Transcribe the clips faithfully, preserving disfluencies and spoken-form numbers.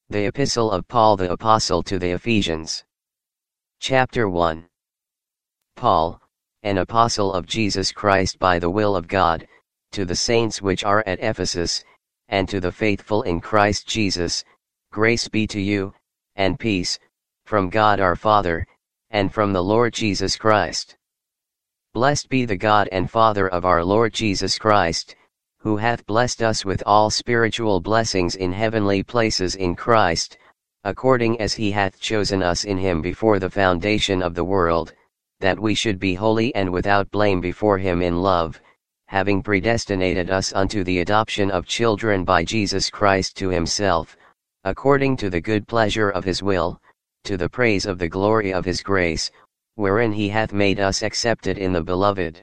The Epistle of Paul the Apostle to the Ephesians. Chapter one. Paul, an apostle of Jesus Christ by the will of God, to the saints which are at Ephesus, and to the faithful in Christ Jesus, grace be to you, and peace, from God our Father, and from the Lord Jesus Christ. Blessed be the God and Father of our Lord Jesus Christ, who hath blessed us with all spiritual blessings in heavenly places in Christ, according as he hath chosen us in him before the foundation of the world, that we should be holy and without blame before him in love, having predestinated us unto the adoption of children by Jesus Christ to himself, according to the good pleasure of his will, to the praise of the glory of his grace, wherein he hath made us accepted in the Beloved.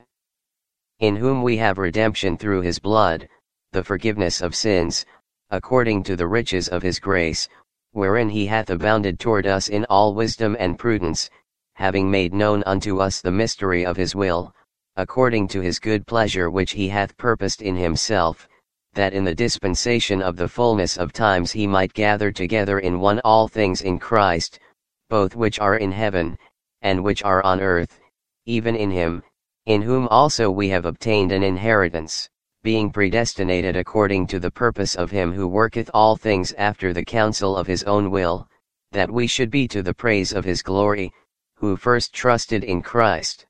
In whom we have redemption through his blood, the forgiveness of sins, according to the riches of his grace, wherein he hath abounded toward us in all wisdom and prudence, having made known unto us the mystery of his will, according to his good pleasure which he hath purposed in himself, that in the dispensation of the fullness of times he might gather together in one all things in Christ, both which are in heaven, and which are on earth, even in him, in whom also we have obtained an inheritance, being predestinated according to the purpose of him who worketh all things after the counsel of his own will, that we should be to the praise of his glory, who first trusted in Christ.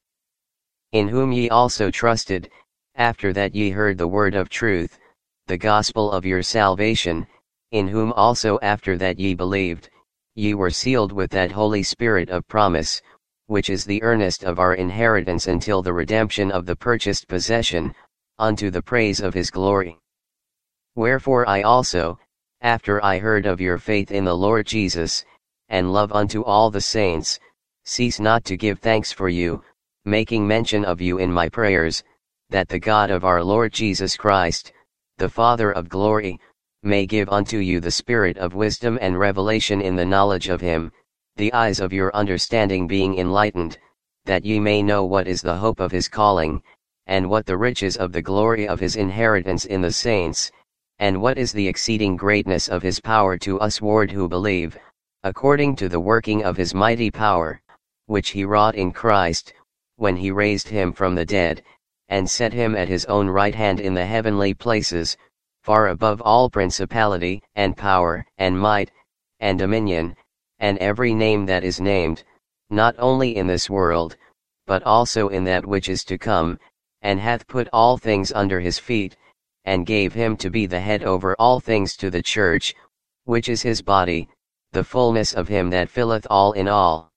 In whom ye also trusted, after that ye heard the word of truth, the gospel of your salvation, in whom also after that ye believed, ye were sealed with that Holy Spirit of promise, which is the earnest of our inheritance until the redemption of the purchased possession, unto the praise of his glory. Wherefore I also, after I heard of your faith in the Lord Jesus, and love unto all the saints, cease not to give thanks for you, making mention of you in my prayers, that the God of our Lord Jesus Christ, the Father of glory, may give unto you the spirit of wisdom and revelation in the knowledge of him, the eyes of your understanding being enlightened, that ye may know what is the hope of his calling, and what the riches of the glory of his inheritance in the saints, and what is the exceeding greatness of his power to usward who believe, according to the working of his mighty power, which he wrought in Christ, when he raised him from the dead, and set him at his own right hand in the heavenly places, far above all principality, and power, and might, and dominion, and every name that is named, not only in this world, but also in that which is to come, and hath put all things under his feet, and gave him to be the head over all things to the church, which is his body, the fullness of him that filleth all in all.